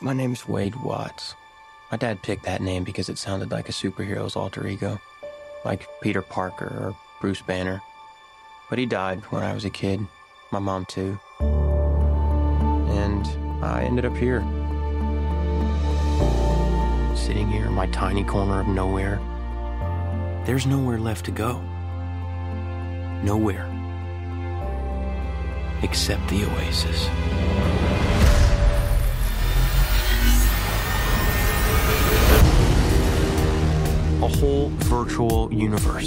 My name's Wade Watts. My dad picked that name because it sounded like a superhero's alter ego, like Peter Parker or Bruce Banner. But he died when I was a kid, my mom too. And I ended up here. Sitting here in my tiny corner of nowhere. There's nowhere left to go. Nowhere. Except the Oasis. A whole virtual universe.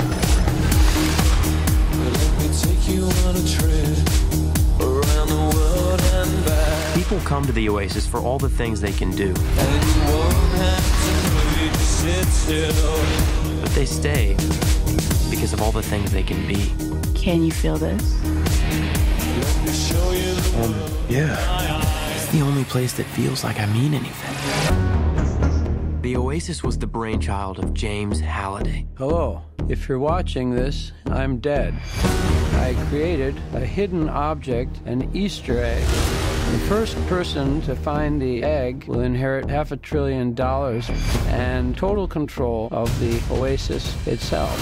Let me take you on a trip around the world and back. People come to the Oasis for all the things they can do. And you won't have to move, just sit still. But they stay because of all the things they can be. Can you feel this? Let me show you the world. Yeah. It's the only place that feels like I mean anything. The Oasis was the brainchild of James Halliday. Hello. If you're watching this, I'm dead. I created a hidden object, an Easter egg. The first person to find the egg will inherit $500 billion and total control of the Oasis itself.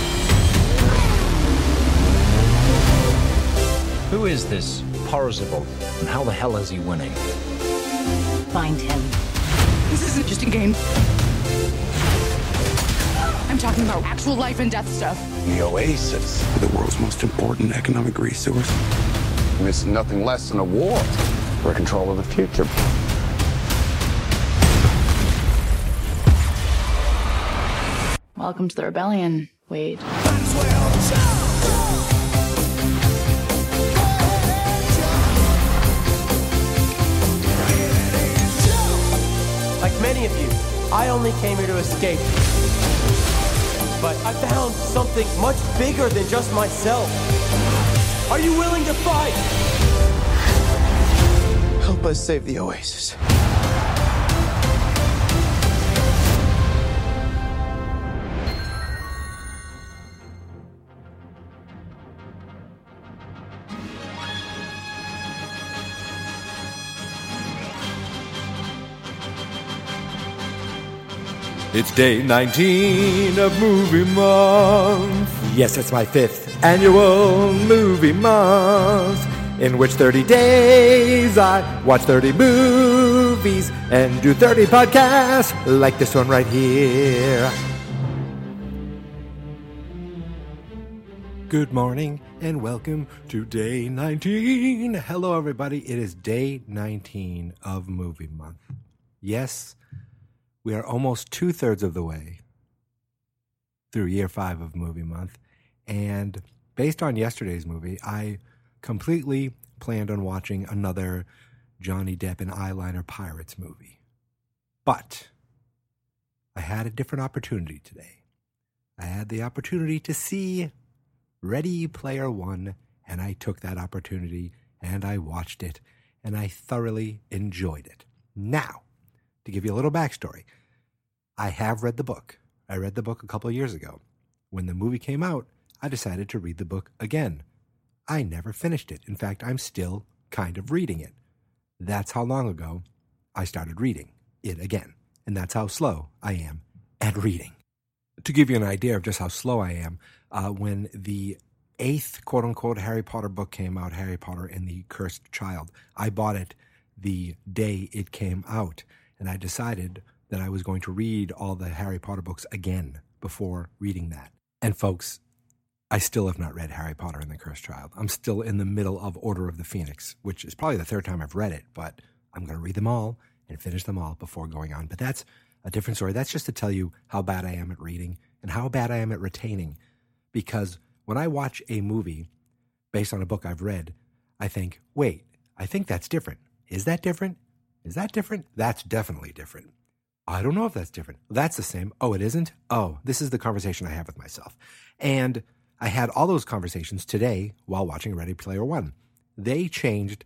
Who is this Parzival, and how the hell is he winning? Find him. This isn't just a game. I'm talking about actual life and death stuff. The Oasis, the world's most important economic resource. It's nothing less than a war for control of the future. Welcome to the rebellion, Wade. Like many of you, I only came here to escape. But I found something much bigger than just myself. Are you willing to fight? Help us save the Oasis. It's day 19 of movie month. Yes, it's my 5th annual movie month, in which 30 days I watch 30 movies and do 30 podcasts like this one right here. Good morning and welcome to day 19. Hello, everybody. It is day 19 of movie month. Yes, we are almost 2/3 of the way through year 5 of movie month. And based on yesterday's movie, I completely planned on watching another Johnny Depp and Eyeliner Pirates movie. But I had a different opportunity today. I had the opportunity to see Ready Player One, and I took that opportunity and I watched it and I thoroughly enjoyed it. Now, to give you a little backstory, I have read the book. I read the book a couple of years ago. When the movie came out, I decided to read the book again. I never finished it. In fact, I'm still kind of reading it. That's how long ago I started reading it again. And that's how slow I am at reading. To give you an idea of just how slow I am, when the 8th quote-unquote Harry Potter book came out, Harry Potter and the Cursed Child, I bought it the day it came out. And I decided that I was going to read all the Harry Potter books again before reading that. And folks, I still have not read Harry Potter and the Cursed Child. I'm still in the middle of Order of the Phoenix, which is probably the 3rd time I've read it, but I'm going to read them all and finish them all before going on. But that's a different story. That's just to tell you how bad I am at reading and how bad I am at retaining. Because when I watch a movie based on a book I've read, I think, wait, I think that's different. Is that different? Is that different? That's definitely different. I don't know if that's different. That's the same. Oh, it isn't? Oh, this is the conversation I have with myself. And I had all those conversations today while watching Ready Player One. They changed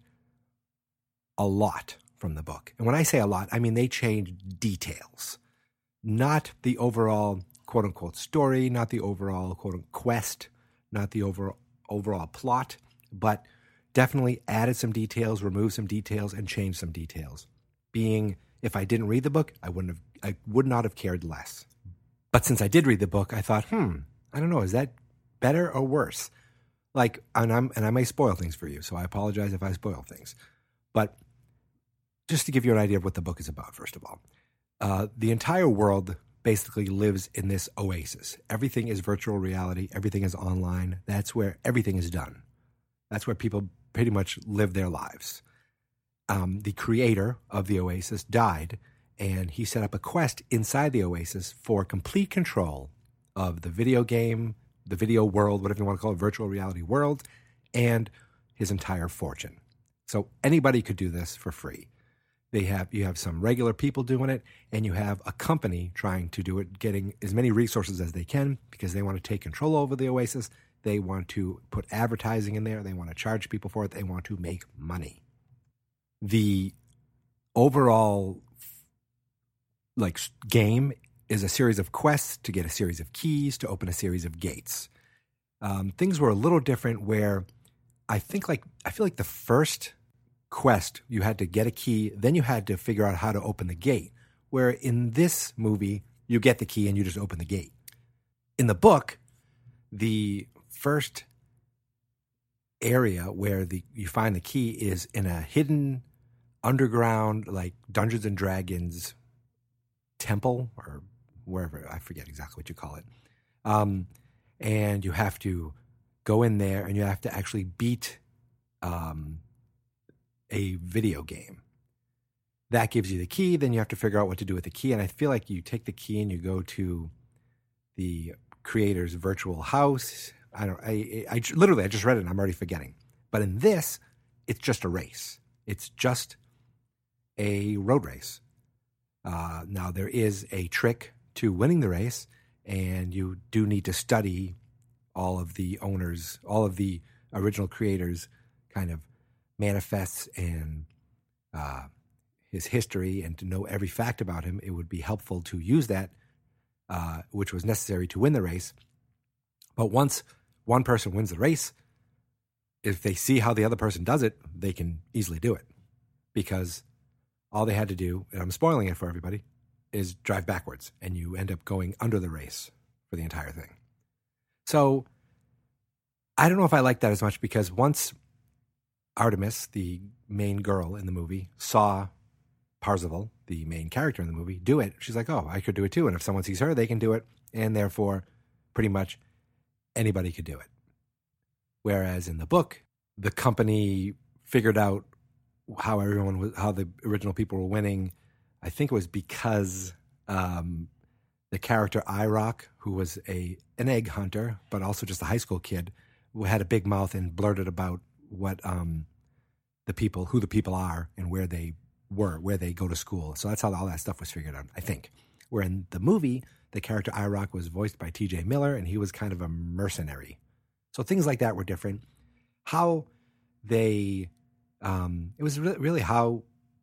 a lot from the book. And when I say a lot, I mean they changed details. Not the overall quote-unquote story, not the overall quote-unquote quest, not the overall plot, but definitely added some details, removed some details, and changed some details. being, if I didn't read the book, I would not have cared less. But since I did read the book, I thought, I don't know, is that better or worse? Like, and I may spoil things for you, so I apologize if I spoil things. But just to give you an idea of what the book is about, first of all, the entire world basically lives in this oasis. Everything is virtual reality. Everything is online. That's where everything is done. That's where people pretty much live their lives. The creator of the oasis died, and he set up a quest inside the oasis for complete control of the video game, the video world, whatever you want to call it, virtual reality world, and his entire fortune. So anybody could do this for free. You have some regular people doing it, and you have a company trying to do it, getting as many resources as they can because they want to take control over the oasis. They want to put advertising in there. They want to charge people for it. They want to make money. The overall game is a series of quests to get a series of keys to open a series of gates. Things were a little different where I feel like the first quest, you had to get a key, then you had to figure out how to open the gate. Where in this movie, you get the key and you just open the gate. In the book, the first area where you find the key is in a hidden underground, like Dungeons and Dragons temple or wherever, I forget exactly what you call it. And you have to go in there and you have to actually beat a video game. That gives you the key. Then you have to figure out what to do with the key. And I feel like you take the key and you go to the creator's virtual house. I just read it and I'm already forgetting. But in this, it's just a race. It's just a road race. Now there is a trick to winning the race, and you do need to study all of the owners, all of the original creators' kind of manifests and his history, and to know every fact about him. It would be helpful to use that, which was necessary to win the race. But once one person wins the race, if they see how the other person does it, they can easily do it. Because all they had to do, and I'm spoiling it for everybody, is drive backwards, and you end up going under the race for the entire thing. So I don't know if I like that as much, because once Artemis, the main girl in the movie, saw Parzival, the main character in the movie, do it, she's like, oh, I could do it too. And if someone sees her, they can do it. And therefore, pretty much anybody could do it. Whereas in the book, the company figured out how the original people were winning. I think it was because the character IROC, who was an egg hunter, but also just a high school kid, who had a big mouth and blurted about what who the people are and where they go to school. So that's how all that stuff was figured out, I think. Where in the movie, the character IROC was voiced by T.J. Miller, and he was kind of a mercenary. So things like that were different. How they, it was really how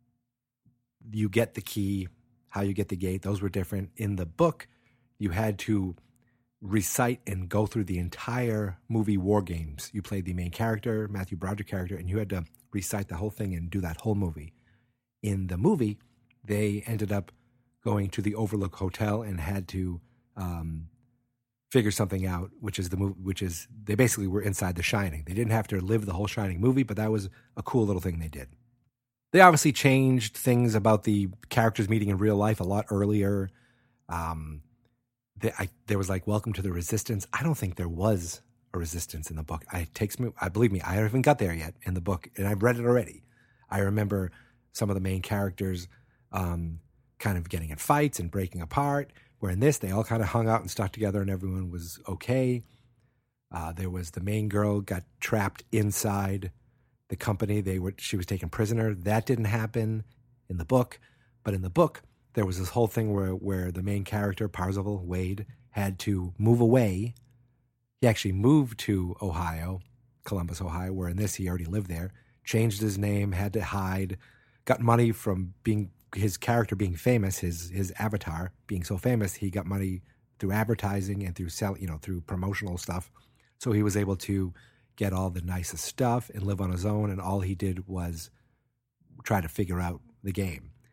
you get the key, how you get the gate. Those were different. In the book, you had to recite and go through the entire movie War Games. You played the main character, Matthew Broderick character, and you had to recite the whole thing and do that whole movie. In the movie, they ended up going to the Overlook Hotel and had to figure something out, which is they basically were inside The Shining. They didn't have to live the whole Shining movie, but that was a cool little thing they did. They obviously changed things about the characters meeting in real life a lot earlier. There was like Welcome to the Resistance. I don't think there was a resistance in the book. Believe me, I haven't got there yet in the book, and I've read it already. I remember some of the main characters kind of getting in fights and breaking apart, where in this, they all kind of hung out and stuck together and everyone was okay. There was the main girl got trapped inside the company. She was taken prisoner. That didn't happen in the book. But in the book, there was this whole thing where the main character, Parzival, Wade, had to move away. He actually moved to Ohio, Columbus, Ohio, where in this he already lived there, changed his name, had to hide, got money from his character being famous, his avatar being so famous. He got money through advertising and through promotional stuff. So he was able to get all the nicest stuff and live on his own. And all he did was try to figure out the game.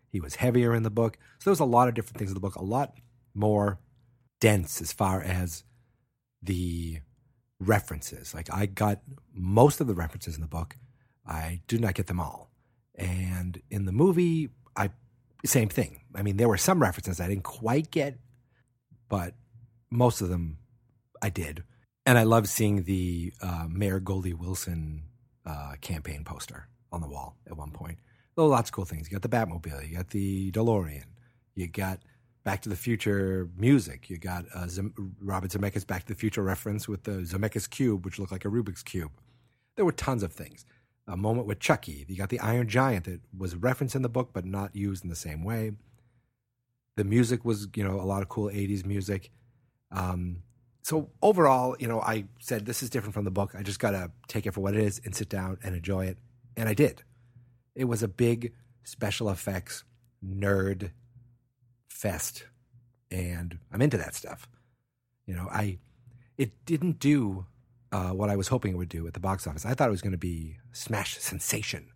He was heavier in the book. So there was a lot of different things in the book, a lot more dense as far as the references. Like, I got most of the references in the book. I did not get them all. And in the movie, same thing. I mean, there were some references I didn't quite get, but most of them I did. And I loved seeing the Mayor Goldie Wilson campaign poster on the wall at one point. There were lots of cool things. You got the Batmobile. You got the DeLorean. You got Back to the Future music. You got Robert Zemeckis' Back to the Future reference with the Zemeckis Cube, which looked like a Rubik's Cube. There were tons of things. A moment with Chucky. You got the Iron Giant that was referenced in the book but not used in the same way. The music was, a lot of cool 80s music. So overall, I said this is different from the book. I just got to take it for what it is and sit down and enjoy it. And I did. It was a big special effects nerd fest. And I'm into that stuff. It didn't do what I was hoping it would do at the box office. I thought it was going to be smash sensation.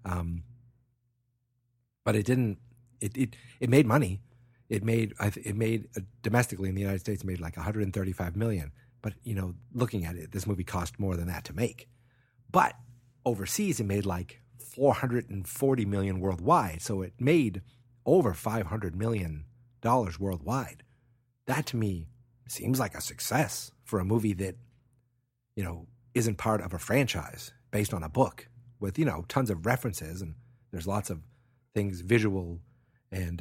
But it didn't. It made money. It made domestically in the United States, it made like $135 million. But, looking at it, this movie cost more than that to make. But overseas, it made like $440 million worldwide. So it made over $500 million worldwide. That to me seems like a success for a movie that, isn't part of a franchise based on a book with, tons of references, and there's lots of things visual and,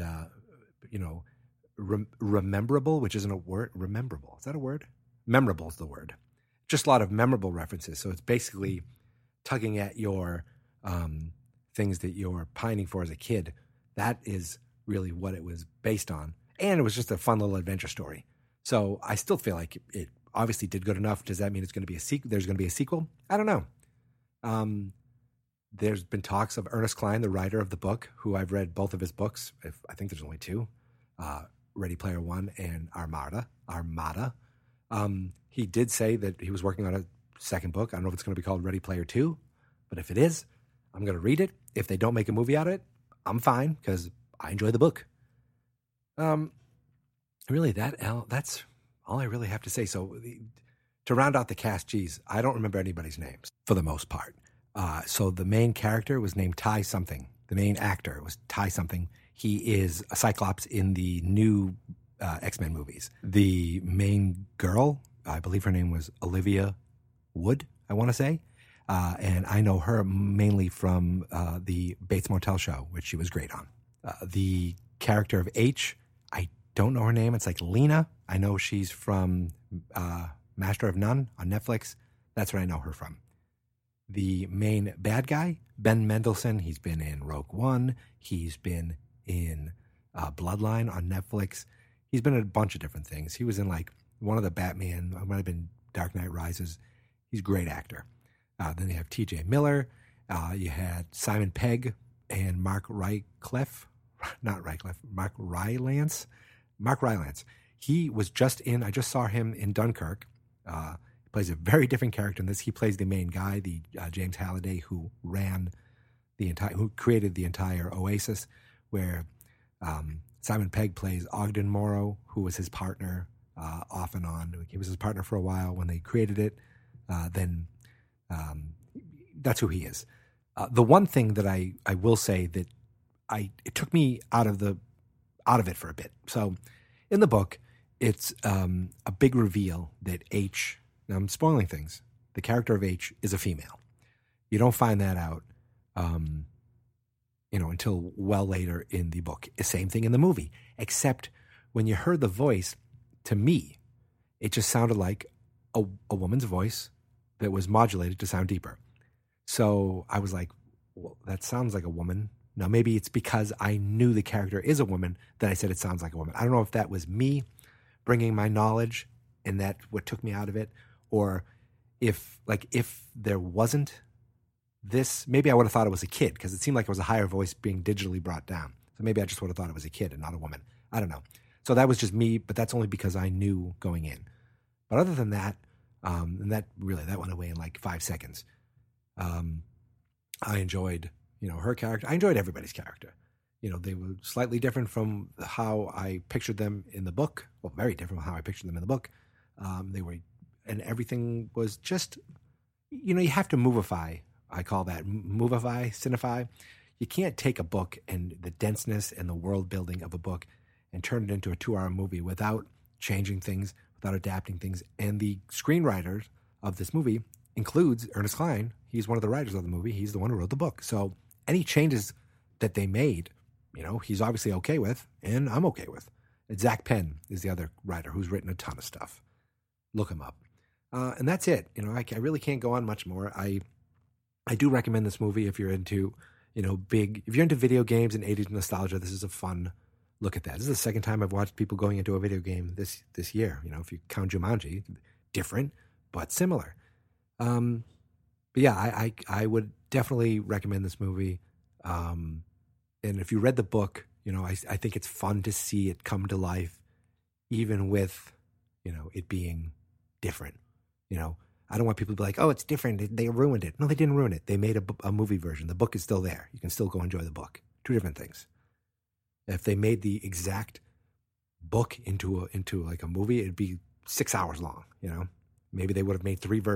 rememberable, which isn't a word. Rememberable. Is that a word? Memorable is the word. Just a lot of memorable references. So it's basically tugging at your things that you're pining for as a kid. That is really what it was based on. And it was just a fun little adventure story. So I still feel like it obviously did good enough. Does that mean it's going to be a sequel? There's going to be a sequel? I don't know. There's been talks of Ernest Cline, the writer of the book, who I've read both of his books. I think there's only two, Ready Player One and Armada. He did say that he was working on a second book. I don't know if it's going to be called Ready Player Two, but if it is, I'm going to read it. If they don't make a movie out of it, I'm fine because I enjoy the book. Really, that's all I really have to say. So to round out the cast, I don't remember anybody's names for the most part. So the main character was named Ty something. The main actor was Ty something. He is a Cyclops in the new X-Men movies. The main girl, I believe her name was Olivia Wood, I want to say. And I know her mainly from the Bates Motel show, which she was great on. The character of H, I don't know her name. It's like Lena. I know she's from Master of None on Netflix. That's where I know her from. The main bad guy, Ben Mendelsohn, he's been in Rogue One. He's been in Bloodline on Netflix. He's been in a bunch of different things. He was in like one of the Batman, it might have been Dark Knight Rises. He's a great actor. Then you have T.J. Miller. You had Simon Pegg and Mark Rylance. Mark Rylance. He was just in, I just saw him in Dunkirk. He plays a very different character in this. He plays the main guy, the James Halliday, who created the entire Oasis, where Simon Pegg plays Ogden Morrow, who was his partner off and on. He was his partner for a while when they created it. Then that's who he is. The one thing that I will say that it took me out of it for a bit. So in the book, it's a big reveal that H, now I'm spoiling things, the character of H is a female. You don't find that out until well later in the book. Same thing in the movie, except when you heard the voice, to me, it just sounded like a woman's voice that was modulated to sound deeper. So I was like, well, that sounds like a woman. Now, maybe it's because I knew the character is a woman that I said it sounds like a woman. I don't know if that was me bringing my knowledge and that what took me out of it, or if there wasn't this, maybe I would have thought it was a kid because it seemed like it was a higher voice being digitally brought down. So maybe I just would have thought it was a kid and not a woman. I don't know. So that was just me, but that's only because I knew going in. But other than that, and that went away in like 5 seconds. I enjoyed, her character. I enjoyed everybody's character. They were slightly different from how I pictured them in the book. Well, very different from how I pictured them in the book. And everything was just, you have to movify. I call that movify, cinefy. You can't take a book and the denseness and the world building of a book and turn it into a 2-hour movie without changing things, without adapting things. And the screenwriter of this movie includes Ernest Cline. He's one of the writers of the movie. He's the one who wrote the book. So any changes that they made, he's obviously okay with, and I'm okay with. And Zach Penn is the other writer who's written a ton of stuff. Look him up. And that's it. I really can't go on much more. I do recommend this movie if you're into, if you're into video games and 80s nostalgia. This is a fun look at that. This is the second time I've watched people going into a video game this year. If you count Jumanji, different but similar. But yeah, I would definitely recommend this movie. And if you read the book, I think it's fun to see it come to life, even with, it being different. I don't want people to be like, oh, it's different. They ruined it. No, they didn't ruin it. They made a movie version. The book is still there. You can still go enjoy the book. Two different things. If they made the exact book into like a movie, it'd be 6 hours long. Maybe they would have made three,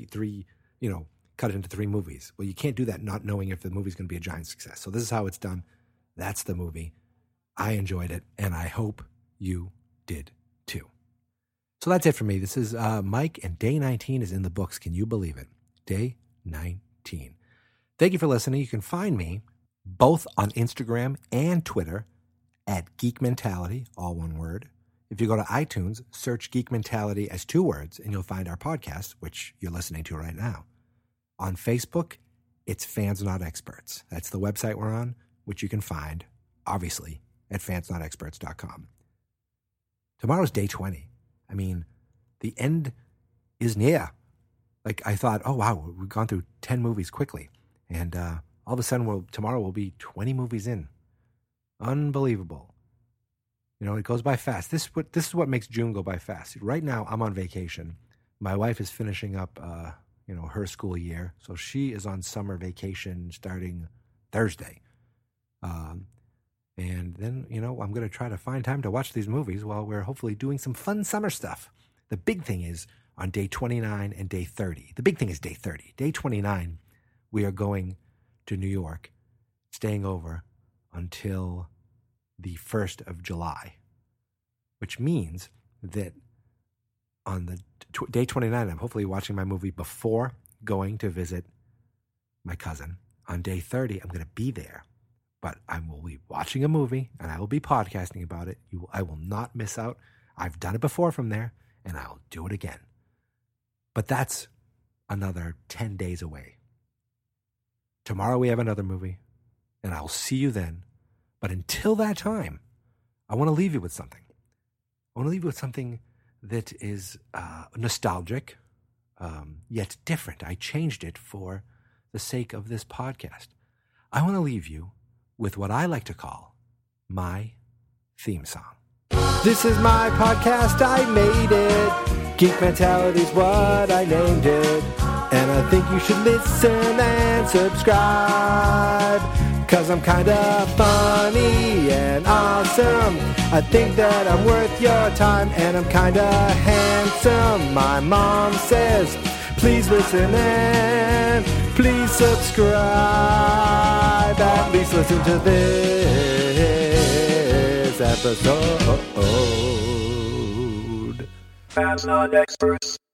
cut it into 3 movies. Well, you can't do that not knowing if the movie's going to be a giant success. So this is how it's done. That's the movie. I enjoyed it, and I hope you did too. So that's it for me. This is Mike, and Day 19 is in the books. Can you believe it? Day 19. Thank you for listening. You can find me both on Instagram and Twitter at Geek Mentality, all one word. If you go to iTunes, search Geek Mentality as 2 words, and you'll find our podcast, which you're listening to right now. On Facebook, it's Fans Not Experts. That's the website we're on, which you can find, obviously, at fansnotexperts.com. Tomorrow's day 20. I mean, the end is near. Like, I thought, oh, wow, we've gone through 10 movies quickly. And all of a sudden, tomorrow will be 20 movies in. Unbelievable. It goes by fast. This is what makes June go by fast. Right now, I'm on vacation. My wife is finishing up, her school year. So she is on summer vacation starting Thursday. And then, I'm going to try to find time to watch these movies while we're hopefully doing some fun summer stuff. The big thing is on day 29 and day 30. The big thing is day 30. Day 29, we are going to New York, staying over until the 1st of July, which means that on the day 29, I'm hopefully watching my movie before going to visit my cousin. On day 30, I'm going to be there. But I will be watching a movie, and I will be podcasting about it. I will not miss out. I've done it before from there, and I'll do it again. But that's another 10 days away. Tomorrow we have another movie, and I'll see you then. But until that time, I want to leave you with something. I want to leave you with something that is nostalgic, yet different. I changed it for the sake of this podcast. I want to leave you with what I like to call my theme song. This is my podcast, I made it. Geek Mentality's what I named it. And I think you should listen and subscribe. 'Cause I'm kinda funny and awesome. I think that I'm worth your time, and I'm kinda handsome. My mom says, please listen and please subscribe. At least listen to this episode. Fans Not Experts.